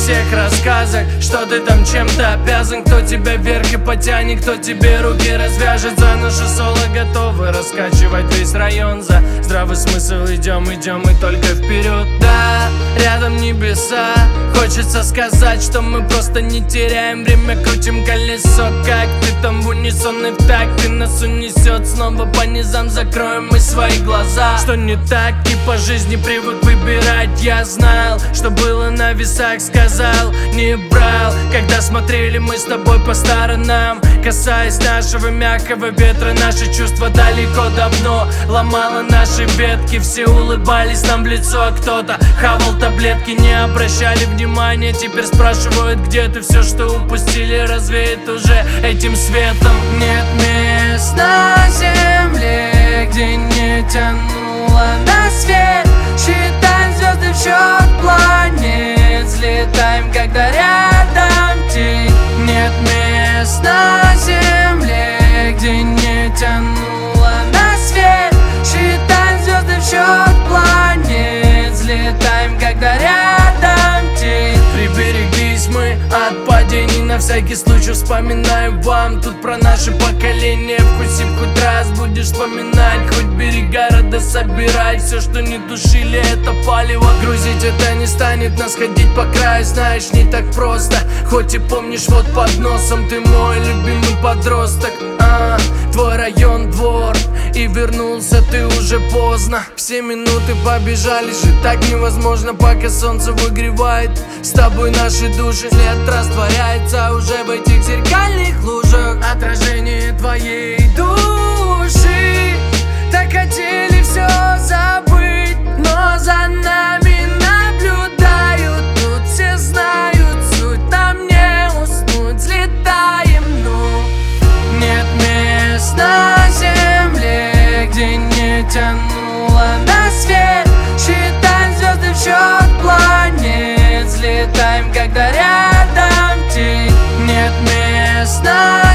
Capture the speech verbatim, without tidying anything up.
всех рассказах, что ты там чем-то обязан. Кто тебя вверх и потянет, кто тебе руки развяжет. За наше соло готовы раскачивать весь район. За здравый смысл идем, идем и только вперед. Да, рядом небеса. Хочется сказать, что мы просто не теряем время, крутим колесо, как ты там в унисон и в такт. И нас унесет снова по низам, закроем мы свои глаза. Что не так и по жизни привык выбирать. Я знал, что было на весах, сказал, не брал. Когда смотрели мы с тобой по сторонам, касаясь нашего мягкого ветра, наши чувства далеко давно ломало наши ветки. Все улыбались нам в лицо, а кто-то хавал таблетки. Не обращали внимания, теперь спрашивают, где ты. Все, что упустили, развеет уже этим светом. Нет мест на земле, где не тянуло на свет. Считаем звезды в счет планет, взлетаем, когда рядом тень. Нет мест на земле, где не тянуло на свет. Считаем звезды в счет планет, взлетаем, когда рядом тень. Прибереглись мы от падений, на всякий случай вспоминаем вам. Тут про наше поколение, вкусив хоть раз будешь вспоминать. Хоть берега рода собирать, все, что не тушили, это палево. Грузить это не станет нас ходить по краю, знаешь, не так просто. Хоть и помнишь, вот под носом ты мой любимый подросток. а, Твой район, двор, и вернулся ты уже поздно. Все минуты побежали, жить так невозможно, пока солнце выгревает с тобой наши души. След растворяется уже в этих зеркальных лужах. Отражение твоей души. Так хотели все забыть, но за нами наблюдают. Тут все знают суть, нам не уснуть, взлетаем, ну. Нет мест на земле, где не тянуло на свет. Считаем звезды в счет планет, взлетаем, когда рядом тень. Нет мест на